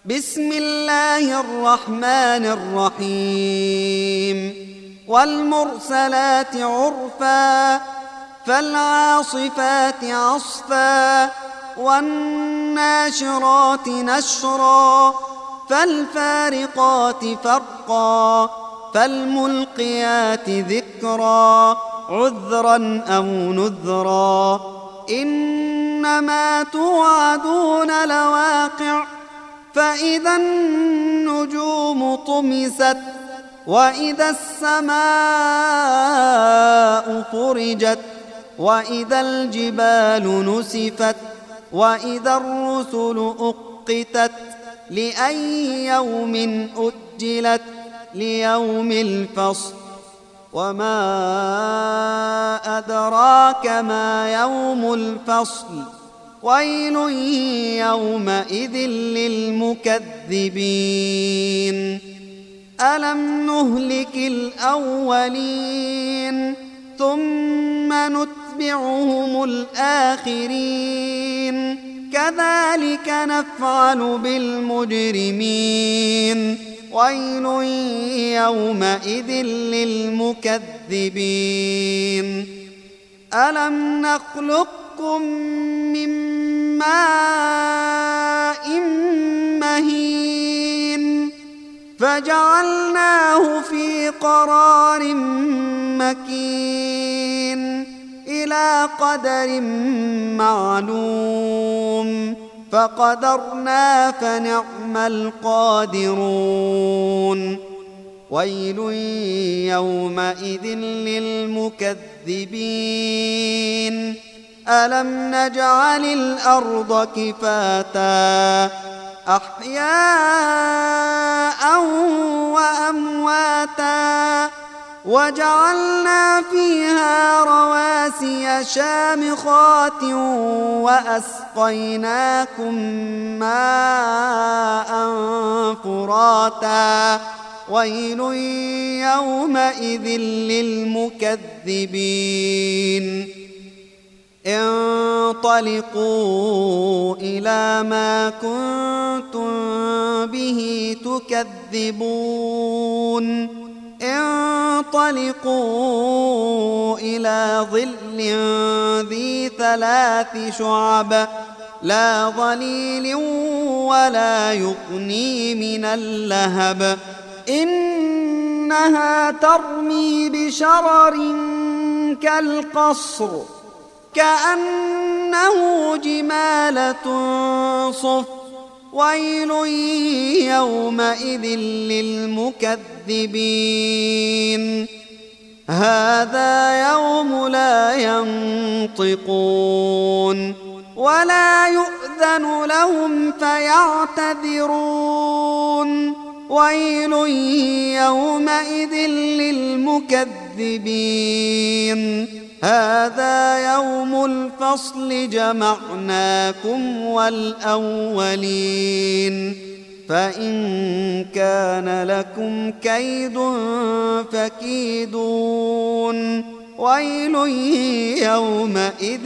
بسم الله الرحمن الرحيم والمرسلات عرفا فالعاصفات عصفا والناشرات نشرا فالفارقات فرقا فالملقيات ذكرا عذرا أو نذرا إنما توعدون لواقع فإذا النجوم طمست وإذا السماء فرجت وإذا الجبال نسفت وإذا الرسل أقتت لأي يوم أجلت ليوم الفصل وما أدراك ما يوم الفصل ويل يومئذ للمكذبين ألم نهلك الأولين ثم نتبعهم الآخرين كذلك نفعل بالمجرمين ويل يومئذ للمكذبين ألم نخلقكم من ماء مهين فجعلناه في قرار مكين إلى قدر معلوم فقدرنا فنعم القادرون ويل يومئذ للمكذبين ألم نجعل الأرض كفاتا أحياء وأمواتا وجعلنا فيها رواسي شامخات وأسقيناكم ماء فراتا ويل يومئذ للمكذبين انطلقوا إلى ما كنتم به تكذبون انطلقوا إلى ظل ذي 3 شعب لا ظليل ولا يغني من اللهب إنها ترمي بشرر كالقصر كأنه جمالة صفر ويل يومئذ للمكذبين هذا يوم لا ينطقون ولا يؤذن لهم فيعتذرون ويل يومئذ للمكذبين هذا يوم الفصل جمعناكم والأولين فإن كان لكم كيد فكيدون ويل يومئذ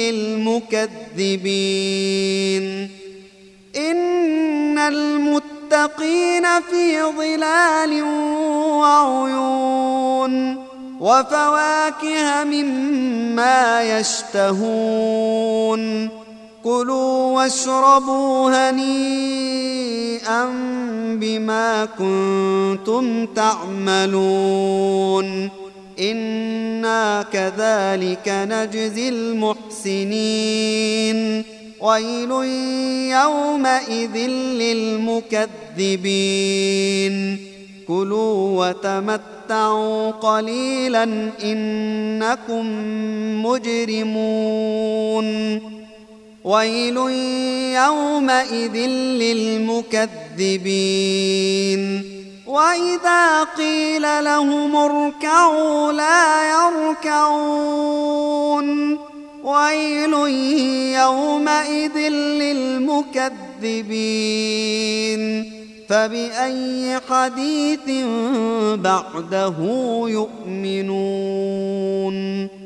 للمكذبين إن المتقين في ظلال وعيون وفواكه مما يشتهون كلوا واشربوا هنيئا بما كنتم تعملون إنا كذلك نجزي المحسنين ويل يومئذ للمكذبين كلوا وتمتعوا قليلا إنكم مجرمون ويل يومئذ للمكذبين وإذا قيل لهم اركعوا لا يركعون ويل يومئذ للمكذبين فبأي حديث بعده يؤمنون